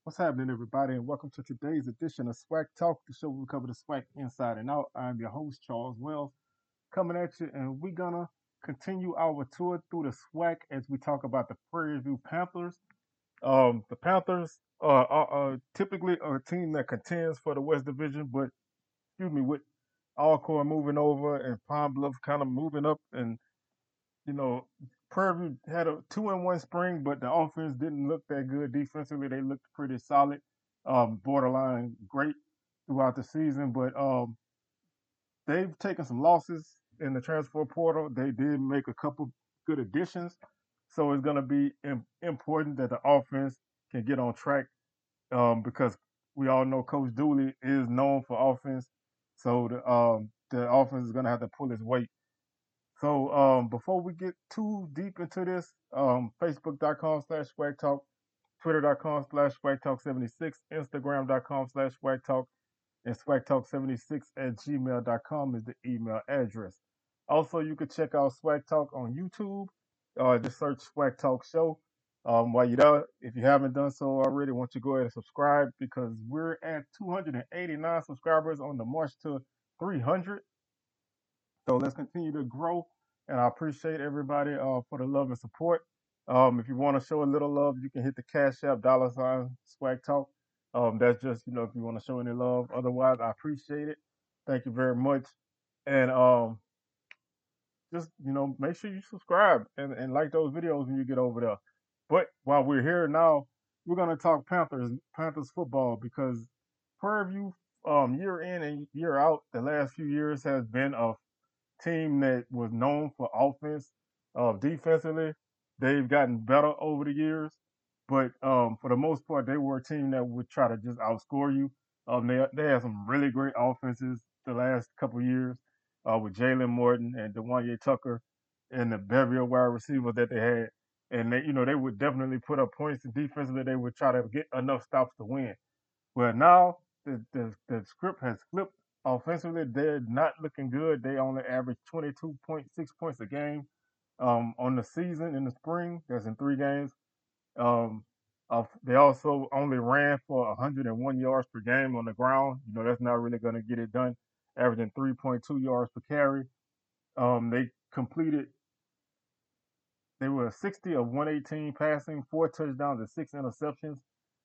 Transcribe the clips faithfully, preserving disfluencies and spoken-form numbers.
What's happening, everybody, and welcome to today's edition of Swag Talk, the show where we cover the swag inside and out. I'm your host, Charles Wells, coming at you, and we're gonna continue our tour through the swag as we talk about the Prairie View Panthers. Um, the Panthers uh, are, uh, typically a team that contends for the West Division, but excuse me, with Alcor moving over and Pine Bluff kind of moving up and you know, Prairie View had a two and one spring, but the offense didn't look that good defensively. They looked pretty solid, um, borderline great throughout the season. But um, they've taken some losses in the transfer portal. They did make a couple good additions, so it's going to be im- important that the offense can get on track um, because we all know Coach Dooley is known for offense. So the um, the offense is going to have to pull its weight. So um, before we get too deep into this, um, Facebook.com slash Swag Talk, Twitter.com slash Swag Talk 76, Instagram.com slash Swag Talk, and Swag Talk 76 at gmail.com is the email address. Also, you can check out Swag Talk on YouTube. Uh, just search Swag Talk Show. Um, while you're there, if you haven't done so already, why don't you go ahead and subscribe because we're at two hundred eighty-nine subscribers on the march to three hundred. So let's continue to grow. And I appreciate everybody uh, for the love and support. Um, if you want to show a little love, you can hit the Cash App dollar sign swag talk. Um, that's just, you know, if you want to show any love. Otherwise, I appreciate it. Thank you very much. And um, just, you know, make sure you subscribe and, and like those videos when you get over there. But while we're here now, we're going to talk Panthers, Panthers football because Prairie View, um, year in and year out, the last few years has been a team that was known for offense. Uh, defensively, they've gotten better over the years, but um, for the most part, they were a team that would try to just outscore you. Um, they they had some really great offenses the last couple of years uh, with Jalen Morton and Dewanye Tucker and the bevy of wide receivers that they had. And they, you know, they would definitely put up points. And defensively, they would try to get enough stops to win. Well, now the, the the script has flipped. Offensively, they're not looking good. They only average twenty-two point six points a game um, on the season in the spring. That's in three games. Um, uh, they also only ran for one hundred one yards per game on the ground. You know, that's not really going to get it done, averaging three point two yards per carry. Um, they completed, they were sixty of one eighteen passing, four touchdowns and six interceptions,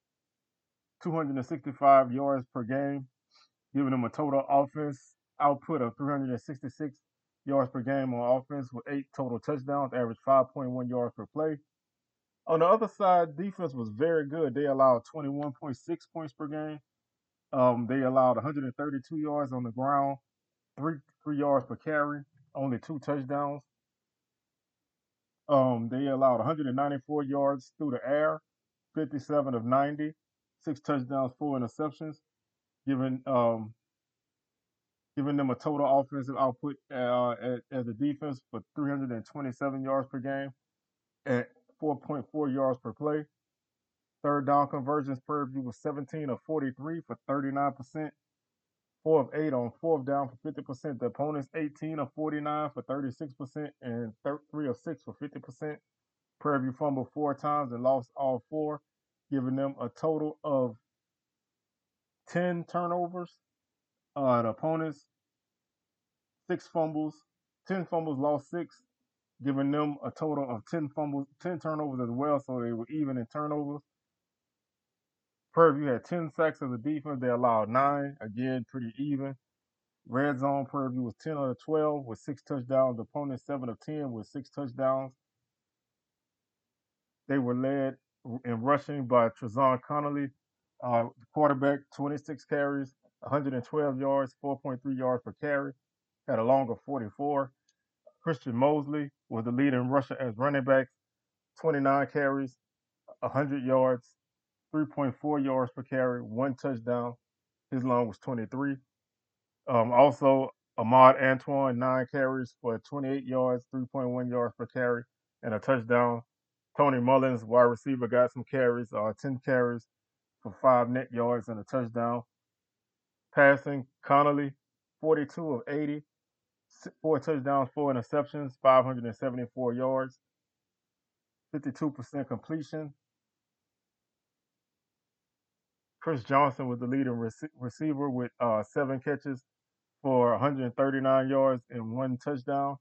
two hundred sixty-five yards per game, giving them a total offense output of three hundred sixty-six yards per game on offense with eight total touchdowns, average five point one yards per play. On the other side, defense was very good. They allowed twenty-one point six points per game. Um, they allowed one hundred thirty-two yards on the ground, three three yards per carry, only two touchdowns. Um, they allowed one hundred ninety-four yards through the air, fifty-seven of ninety, six touchdowns, four interceptions, giving um, giving them a total offensive output uh, as, as a defense for three hundred twenty-seven yards per game at four point four yards per play. Third down conversions per view was seventeen of forty-three for thirty-nine percent. Four of eight on fourth down for fifty percent. The opponents eighteen of forty-nine for thirty-six percent and three of six for fifty percent. Prairie View fumbled four times and lost all four, giving them a total of ten turnovers. Uh, the opponents, six fumbles, ten fumbles, lost six, giving them a total of ten fumbles, ten turnovers as well, so they were even in turnovers. Prairie View had ten sacks as a defense. They allowed nine, again, pretty even. Red zone, Prairie View was ten of twelve with six touchdowns. The opponent seven of ten with six touchdowns. They were led in rushing by Trezon Connolly, uh, quarterback, twenty-six carries, one hundred twelve yards, four point three yards per carry, had a long of forty-four. Christian Mosley was the leading rusher as running back, twenty-nine carries, one hundred yards, three point four yards per carry, one touchdown. His long was twenty-three. Um, also, Ahmad Antoine, nine carries for twenty-eight yards, three point one yards per carry, and a touchdown. Tony Mullins, wide receiver, got some carries, uh, ten carries for five net yards and a touchdown. Passing, Connolly, forty-two of eighty, four touchdowns, four interceptions, five hundred seventy-four yards, fifty-two percent completion. Chris Johnson was the leading rece- receiver with uh, seven catches for one hundred thirty-nine yards and one touchdown.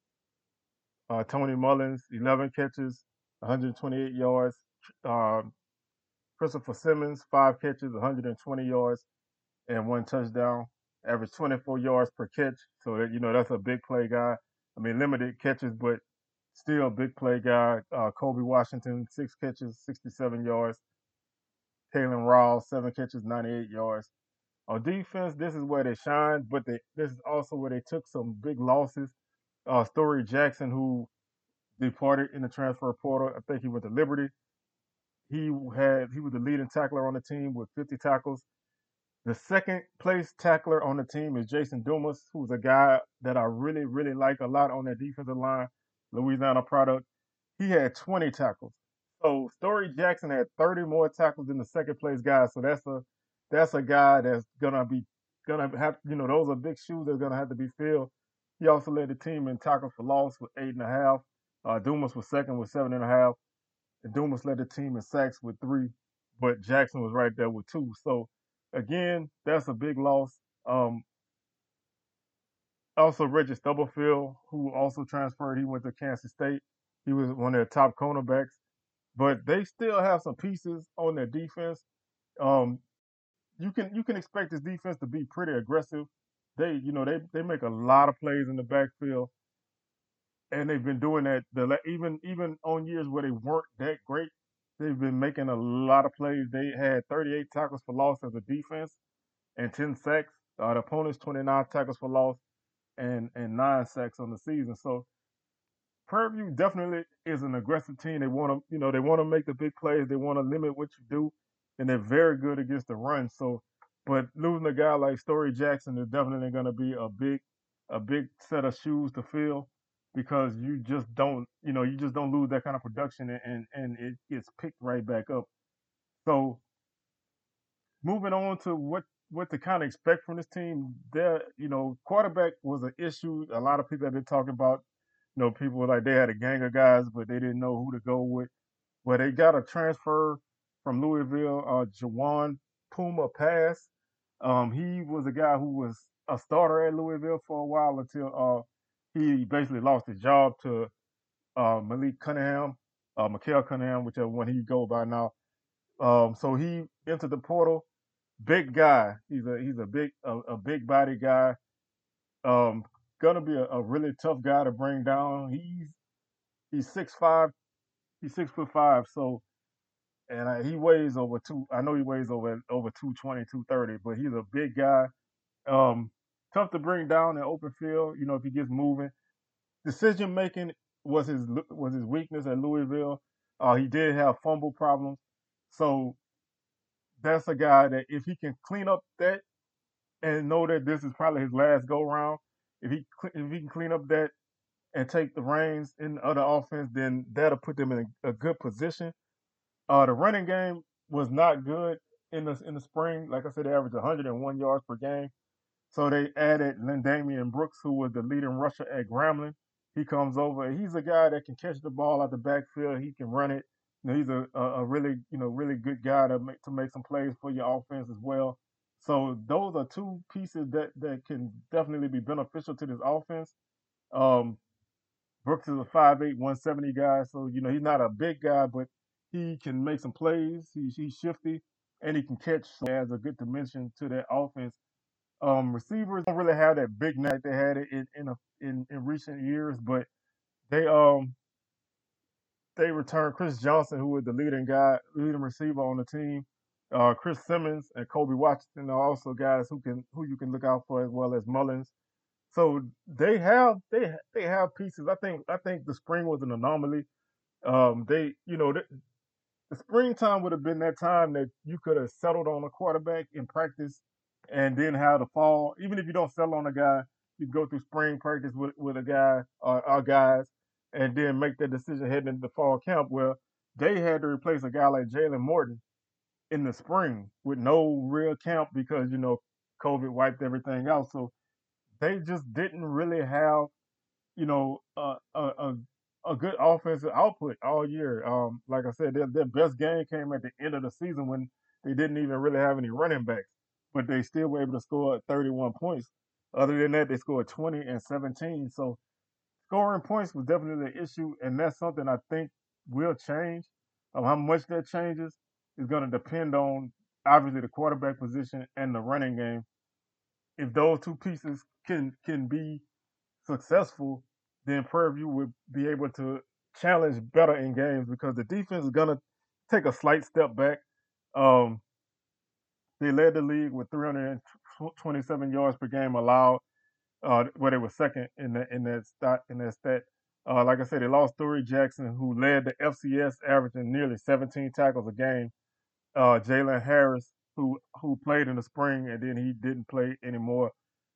Uh, Tony Mullins, eleven catches, one hundred twenty-eight yards. Um, Christopher Simmons, five catches, one hundred twenty yards and one touchdown. Averaged twenty-four yards per catch. So that you know that's a big play guy. I mean, limited catches, but still a big play guy. Uh, Kobe Washington, six catches, sixty-seven yards. Kalen Rawls, seven catches, ninety-eight yards. On defense, this is where they shined, but they, this is also where they took some big losses. Uh, Story Jackson, who departed in the transfer portal, I think he went to Liberty. He had he was the leading tackler on the team with fifty tackles. The second place tackler on the team is Jason Dumas, who's a guy that I really, really like a lot on that defensive line, Louisiana product. He had twenty tackles. So Story Jackson had thirty more tackles than the second place guy. So that's a that's a guy that's gonna be gonna have you know those are big shoes that are gonna have to be filled. He also led the team in tackles for loss with eight and a half. Uh, Dumas was second with seven and a half. And Dumas led the team in sacks with three, but Jackson was right there with two. So again, that's a big loss. Um, also, Reggie Stubblefield, who also transferred, he went to Kansas State. He was one of their top cornerbacks, but they still have some pieces on their defense. Um, you can you can expect this defense to be pretty aggressive. They you know they they make a lot of plays in the backfield, and they've been doing that. The even even on years where they weren't that great, they've been making a lot of plays. They had thirty-eight tackles for loss as a defense and ten sacks. Uh, the opponents twenty-nine tackles for loss and and nine sacks on the season. So Prairie View definitely is an aggressive team. They want to, you know, they want to make the big plays. They want to limit what you do, and they're very good against the run. So, but losing a guy like Story Jackson is definitely going to be a big, a big set of shoes to fill because you just don't, you know, you just don't lose that kind of production, and and, and it gets picked right back up. So moving on to what what to kind of expect from this team, their you know quarterback was an issue. A lot of people have been talking about. You know, people were like they had a gang of guys, but they didn't know who to go with. Well, they got a transfer from Louisville, uh, Jawan Puma Pass. Um, he was a guy who was a starter at Louisville for a while until uh, he basically lost his job to uh, Malik Cunningham, uh, Mikael Cunningham, whichever one he go by now. Um, so he entered the portal. Big guy. He's a he's a big a, a big body guy. Um, gonna be a, a really tough guy to bring down. He's he's six five. He's six foot five. So and uh, he weighs over two. I know he weighs over over two twenty, two thirty, but he's a big guy. Um, tough to bring down in open field. You know, if he gets moving. Decision making was his was his weakness at Louisville. Uh, he did have fumble problems. So that's a guy that if he can clean up that and know that this is probably his last go round, if he if he can clean up that and take the reins in the other offense, then that'll put them in a, a good position. Uh, the running game was not good in the in the spring. Like I said, they averaged one hundred one yards per game. So they added Lindamian Brooks, who was the leading rusher at Grambling. He comes over. He's a guy that can catch the ball out the backfield. He can run it. You know, he's a, a, a really you know really good guy to make to make some plays for your offense as well. So those are two pieces that that can definitely be beneficial to this offense. Um, Brooks is a five eight, one seventy guy, so you know he's not a big guy, but he can make some plays. He's he's shifty and he can catch. So he adds a good dimension to that offense. Um, receivers don't really have that big net they had it in in, a, in in recent years, but they um they returned Chris Johnson, who was the leading guy, leading receiver on the team. Uh, Chris Simmons and Kobe Washington are also guys who can who you can look out for as well as Mullins. So they have they they have pieces. I think I think the spring was an anomaly. Um, they you know the, the springtime would have been that time that you could have settled on a quarterback in practice, and then have the fall. Even if you don't settle on a guy, you go through spring practice with with a guy or our guys, and then make that decision heading into the fall camp. Where they had to replace a guy like Jalen Morton in the spring with no real camp because you know COVID wiped everything out. So they just didn't really have, you know, a a, a, a good offensive output all year. Um, like I said, their, their best game came at the end of the season when They didn't even really have any running backs, but they still were able to score thirty-one points. Other than that, they scored twenty and seventeen. So scoring points was definitely an issue, and that's something I think will change. Um, how much that changes is going to depend on obviously the quarterback position and the running game. If those two pieces can can be successful, then Prairie View would be able to challenge better in games because the defense is going to take a slight step back. Um, they led the league with three hundred twenty-seven yards per game allowed, uh, where they were second in that in that stat in that stat. Uh, like I said, they lost Story Jackson, who led the F C S, averaging nearly seventeen tackles a game. Uh, Jalen Harris, who who played in the spring and then he didn't play anymore.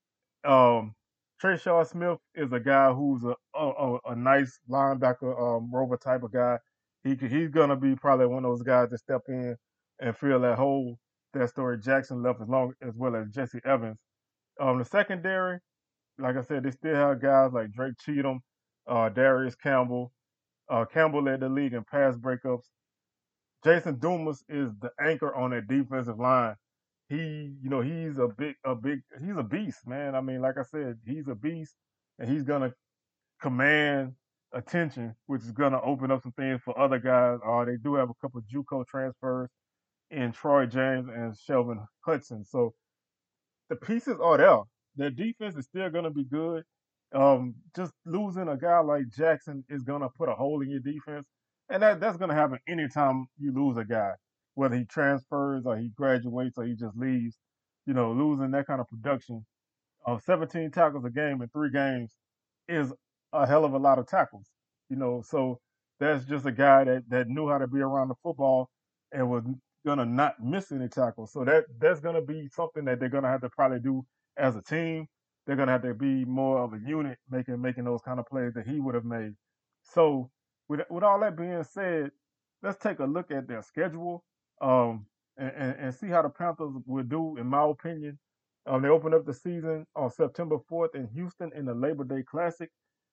Um, Trayshawn Smith is a guy who's a a, a, a nice linebacker, um, rover type of guy. He he's gonna be probably one of those guys that step in and fill that hole that Story Jackson left, as long as well as Jesse Evans. Um, the secondary, like I said, they still have guys like Drake Cheatham, uh, Darius Campbell. Uh, Campbell led the league in pass breakups. Jason Dumas is the anchor on that defensive line. He, you know, he's a big, a big, he's a beast, man. I mean, like I said, he's a beast, and he's gonna command attention, which is gonna open up some things for other guys. Uh, they do have a couple of JUCO transfers in Troy James and Shelvin Hudson, so the pieces are there. Their defense is still going to be good. Um, just losing a guy like Jackson is going to put a hole in your defense, and that that's going to happen anytime you lose a guy, whether he transfers or he graduates or he just leaves. You know, losing that kind of production of seventeen tackles a game in three games is a hell of a lot of tackles. You know, so that's just a guy that that knew how to be around the football and was gonna not miss any tackles. So that that's gonna be something that they're gonna have to probably do as a team. They're gonna have to be more of a unit making making those kind of plays that he would have made. So with with all that being said, let's take a look at their schedule, um, and, and, and see how the Panthers will do, in my opinion. Um, they open up the season on September fourth in Houston in the Labor Day Classic.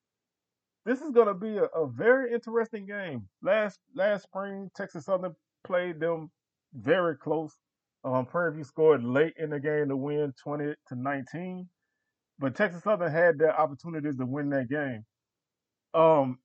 This is going to be a, a very interesting game. Last last spring, Texas Southern played them very close. Um, Prairie View scored late in the game to win twenty to nineteen, but Texas Southern had their opportunities to win that game. Um,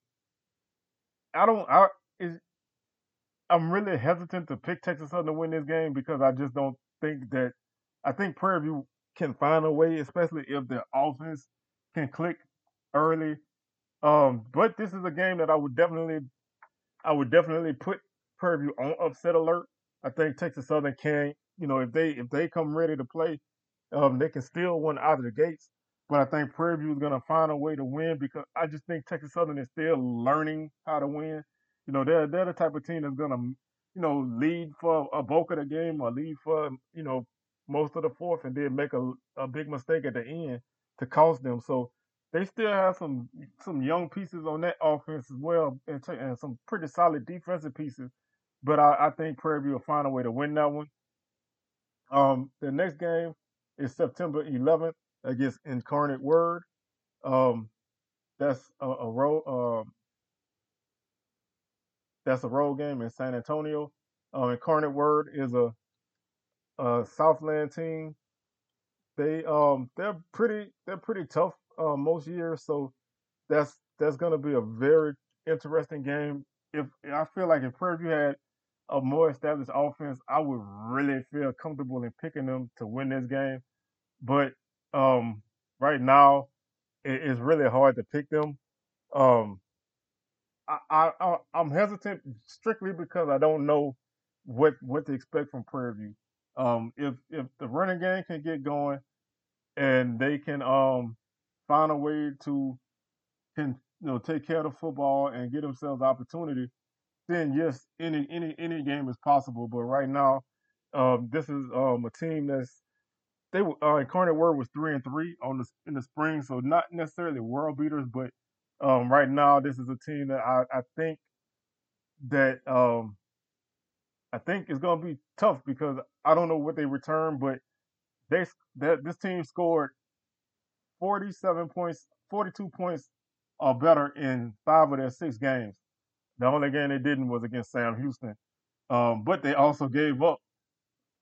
I don't. I is I'm really hesitant to pick Texas Southern to win this game because I just don't think that. I think Prairie View can find a way, especially if their offense can click early. Um, but this is a game that I would definitely, I would definitely put Prairie View on upset alert. I think Texas Southern can, you know, if they if they come ready to play, um, they can still win out of the gates. But I think Prairie View is going to find a way to win because I just think Texas Southern is still learning how to win. You know, they're they're the type of team that's going to, you know, lead for a bulk of the game or lead for, you know, most of the fourth and then make a, a big mistake at the end to cost them. So they still have some some young pieces on that offense as well, and, t- and some pretty solid defensive pieces. But I, I think Prairie View will find a way to win that one. Um, the next game is September eleventh against Incarnate Word. Um, that's a, a road. Um, that's a road game in San Antonio. Uh, Incarnate Word is a, a Southland team. They um they're pretty they're pretty tough uh, most years, so that's that's gonna be a very interesting game. If I feel like if Prairie View had a more established offense, I would really feel comfortable in picking them to win this game. But um, right now, it, it's really hard to pick them. Um, I, I, I I'm hesitant strictly because I don't know what what to expect from Prairie View. Um, if if the running game can get going and they can um find a way to can you know take care of the football and get themselves opportunity, then yes, any any any game is possible. But right now, um, this is um a team that's they were uh, Incarnate Word was three and three on the in the spring, so not necessarily world beaters, but um, right now this is a team that I, I think that um, I think is going to be tough because I don't know what they return, but they that this team scored forty-seven points, forty-two points or better in five of their six games. The only game they didn't was against Sam Houston, um, but they also gave up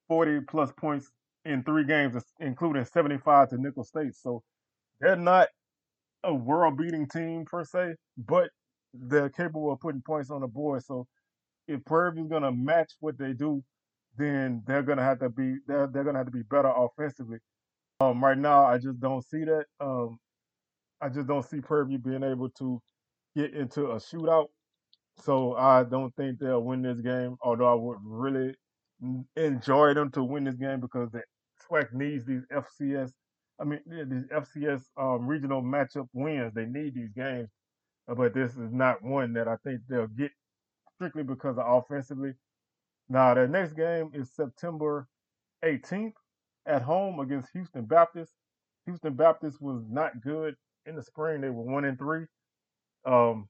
forty plus points in three games, including seventy-five to Nickel State. So they're not a world beating team per se, but they're capable of putting points on the board. So if Prairie View's gonna match what they do, then they're gonna have to be they're they're gonna have to be better offensively. Um, right now, I just don't see that. Um, I just don't see Prairie View being able to get into a shootout. So I don't think they'll win this game. Although I would really n- enjoy them to win this game because the SWAC needs these F C S. I mean, yeah, these F C S um, regional matchup wins. They need these games, Uh, but this is not one that I think they'll get strictly because of offensively. Now, their next game is September eighteenth at home against Houston Baptist. Houston Baptist was not good in the spring. They were one and three. Um,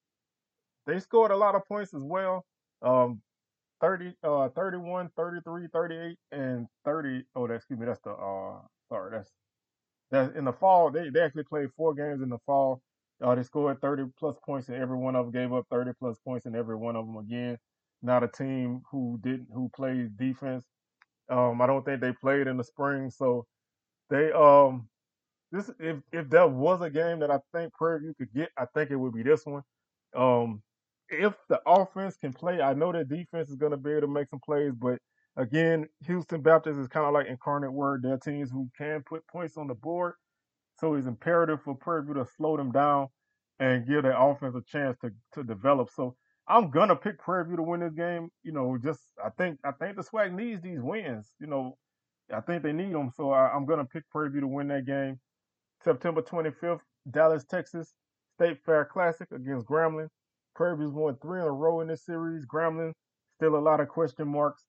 they scored a lot of points as well. Um, thirty, uh, thirty-one, thirty-three, thirty-eight, and thirty. Oh, that, excuse me. That's the uh, sorry. That's that's in the fall. They they actually played four games in the fall. Uh, they scored thirty plus points in every one of them. Gave up thirty plus points in every one of them again. Not a team who didn't who plays defense. Um, I don't think they played in the spring, so they um this if if there was a game that I think Prairie View could get, I think it would be this one. Um, if the offense can play, I know that defense is going to be able to make some plays, but again, Houston Baptist is kind of like incarnate word. They're teams who can put points on the board, so it's imperative for Prairie View to slow them down and give their offense a chance to to develop. So I'm gonna pick Prairie View to win this game. You know, just I think I think the SWAC needs these wins. You know, I think they need them. So I, I'm gonna pick Prairie View to win that game. September twenty-fifth, Dallas, Texas State Fair Classic against Grambling. Prairie View's won three in a row in this series. Grambling still a lot of question marks.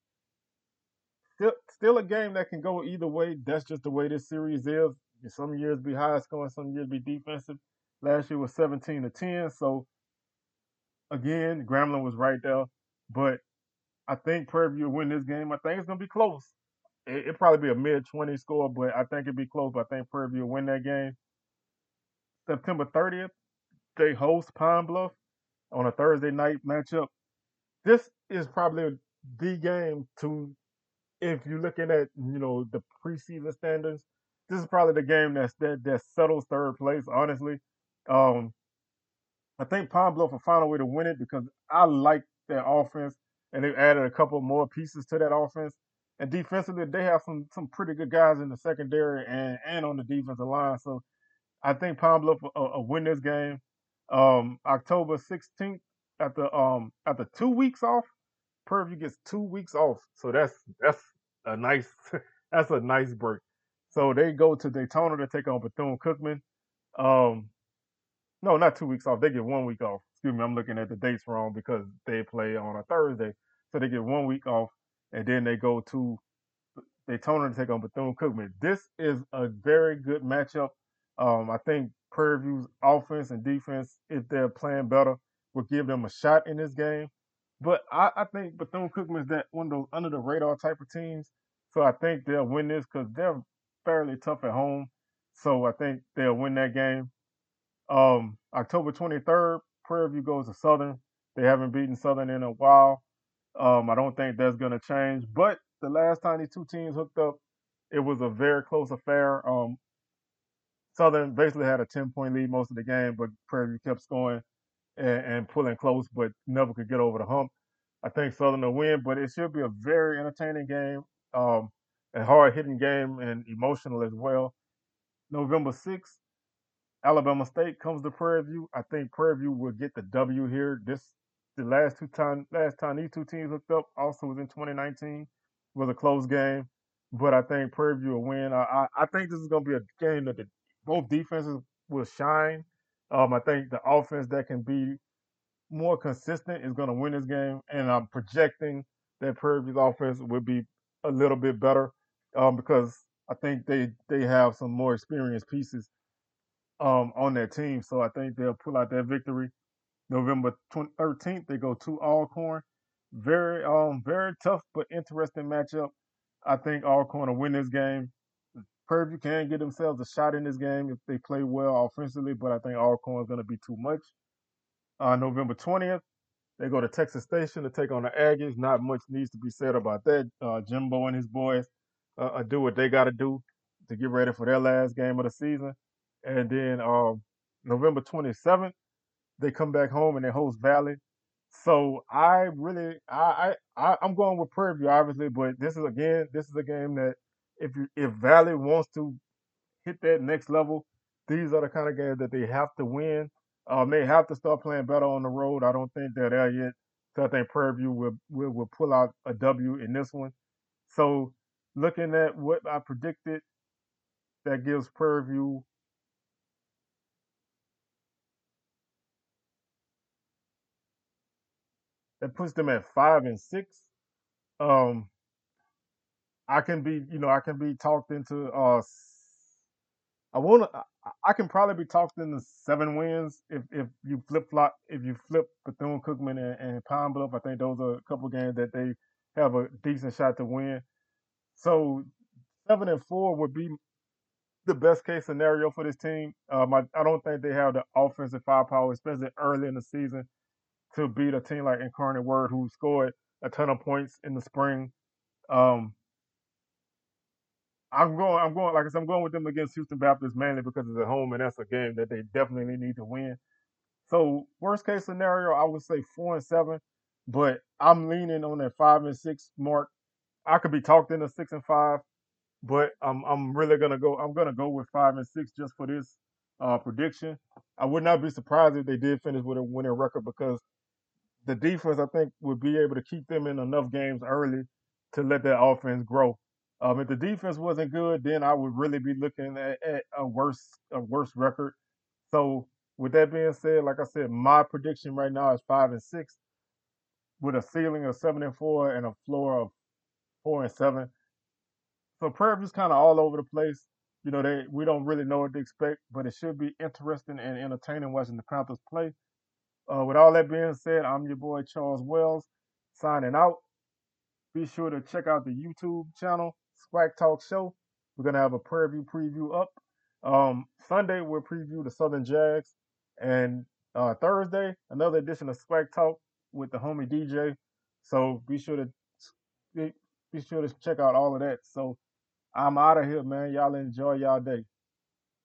Still, still a game that can go either way. That's just the way this series is. Some years be high scoring, some years be defensive. Last year was seventeen to ten. So again, Grambling was right there. But I think Prairie View will win this game. I think it's gonna be close. It, will probably be a mid twenty score, but I think it'll be close. But I think Prairie View will win that game. September thirtieth, they host Pine Bluff on a Thursday night matchup. This is probably the game to if you're looking at you know the preseason standards, this is probably the game that's that that settles third place. Honestly, um, I think Pine Bluff will find a way to win it because I like their offense, and they've added a couple more pieces to that offense. And defensively, they have some some pretty good guys in the secondary and and on the defensive line. So I think Pine Bluff will, will will win this game. Um, October sixteenth, after um after two weeks off, Prairie View gets two weeks off, so that's that's a nice that's a nice break. So they go to Daytona to take on Bethune Cookman. Um, no, not two weeks off. They get one week off. Excuse me, I'm looking at the dates wrong because they play on a Thursday, so they get one week off, and then they go to Daytona to take on Bethune Cookman. This is a very good matchup. Um, I think Prairie View's offense and defense, if they're playing better, will give them a shot in this game. But I, I think Bethune Cookman is that one of those under the radar type of teams. So I think they'll win this because they're fairly tough at home. So I think they'll win that game. Um, October twenty-third, Prairie View goes to Southern. They haven't beaten Southern in a while. Um, I don't think that's going to change. But the last time these two teams hooked up, it was a very close affair. Um, Southern basically had a ten point lead most of the game, but Prairie View kept scoring and, and pulling close, but never could get over the hump. I think Southern will win, but it should be a very entertaining game, um, a hard hitting game, and emotional as well. November sixth, Alabama State comes to Prairie View. I think Prairie View will get the W here. This the last two time last time these two teams hooked up also was in twenty nineteen. Was a close game, but I think Prairie View will win. I I, I think this is going to be a game that the, both defenses will shine. Um, I think the offense that can be more consistent is going to win this game, and I'm projecting that Prairie View's offense will be a little bit better um, because I think they they have some more experienced pieces um, on their team. So I think they'll pull out that victory. November thirteenth, they go to Alcorn. Very, um, very tough but interesting matchup. I think Alcorn will win this game. Prairie View can get themselves a shot in this game if they play well offensively, but I think Alcorn is going to be too much. Uh, November twentieth, They go to Texas Station to take on the Aggies. Not much needs to be said about that. Uh, Jimbo and his boys uh, uh, do what they got to do to get ready for their last game of the season. And then um, November twenty-seventh, they come back home and they host Valley. So I really, I, I, I- I'm going with Prairie View, obviously, but this is again, this is a game that if you, if Valley wants to hit that next level, these are the kind of games that they have to win. Um, they have to start playing better on the road. I don't think they're there yet. So I think Prairie View will, will, will pull out a W in this one. So looking at what I predicted, that gives Prairie View, that puts them at five and six. Um, I can be, you know, I can be talked into uh I want to. I I can probably be talked into seven wins if if you flip flop if you flip Bethune Cookman and, and Pine Bluff. I think those are a couple games that they have a decent shot to win. So seven and four would be the best case scenario for this team. Um, I, I don't think they have the offensive firepower, especially early in the season, to beat a team like Incarnate Word who scored a ton of points in the spring. Um, I'm going. I'm going. Like I said, I'm going with them against Houston Baptist mainly because it's at home, and that's a game that they definitely need to win. So worst case scenario, I would say four and seven, but I'm leaning on that five and six mark. I could be talked into six and five, but I'm I'm really gonna go. I'm gonna go with five and six just for this uh, prediction. I would not be surprised if they did finish with a winning record because the defense, I think, would be able to keep them in enough games early to let their offense grow. Um, if the defense wasn't good, then I would really be looking at, at a worse a worse record. So with that being said, like I said, my prediction right now is five and six with a ceiling of seven and four and a floor of four and seven. So Prairie View's kind of all over the place. You know, they we don't really know what to expect, but it should be interesting and entertaining watching the Panthers play. Uh, with all that being said, I'm your boy Charles Wells, signing out. Be sure to check out the YouTube channel, Swag Talk Show. We're gonna have a Prairie View preview up. Um, Sunday we'll preview the Southern Jags, and uh, Thursday another edition of Swag Talk with the homie D J. So be sure to be, be sure to check out all of that. So I'm out of here, man. Y'all enjoy y'all day.